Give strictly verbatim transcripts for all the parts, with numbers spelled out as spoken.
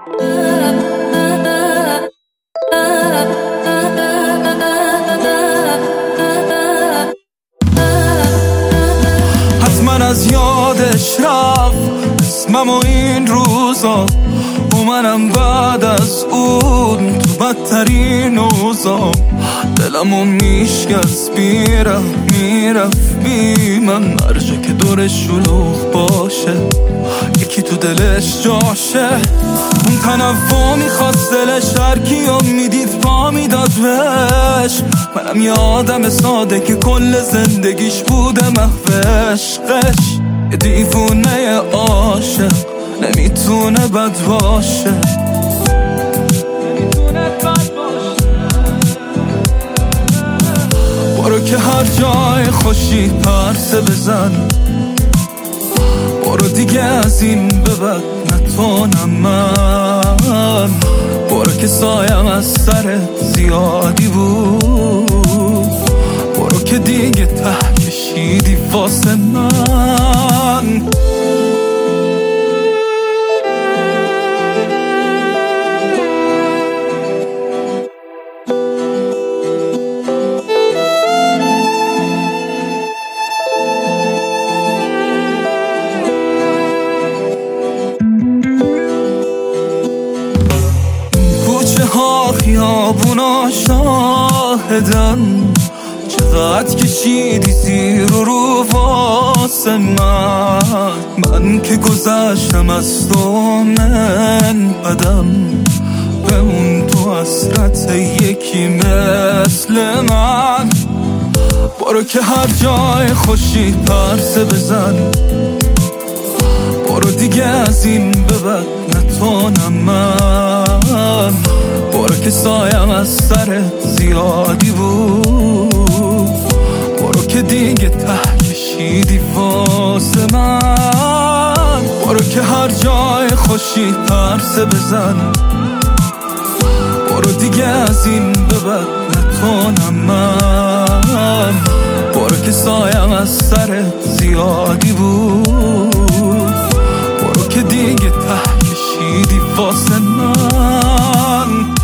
حتما از یادش رفت اسمم و این روزا، و منم بعد از اون تو بدترین اوضاع. دلمو میشکست میرم میرفت بی من، هرجا که دورش شلوغ باشه یکی تو دلش جاشه. اون تنفع میخواست دلش هرکیو میدید پا میداد بهش. منم یه آدم ساده که کل زندگیش بوده محو عشقش. یه دیوونه عاشق نمیتونه بد باشه. برو که هر جای خوشی پرسه بزن، برو دیگه از این به بعد نتونم من. برو که سایم از سرت زیادی بود، برو که دیگه ته کشیدی واسه من. خیابونا شاهدن چقدر کشیدی زیر و رو واسه من. من که گذشتم از تو من بدم، به اون تو حسرت یکی مثل من. برو که هر جای خوشی پرسه بزن، برو دیگه از این به بعد نتونم من. برو که سایم از سرت زیادی بود، برو که دیگه ته کشیدی واسه من. برو که هر جای خوشی پرسه بزن، برو دیگه از این به بعد نتونم من. برو که سایم از سرت زیادی بود، برو که دیگه ته کشیدی واسه من.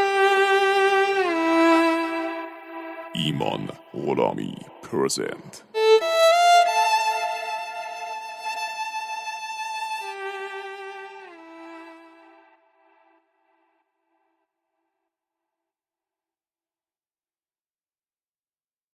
ایمان غلامی پرزنت.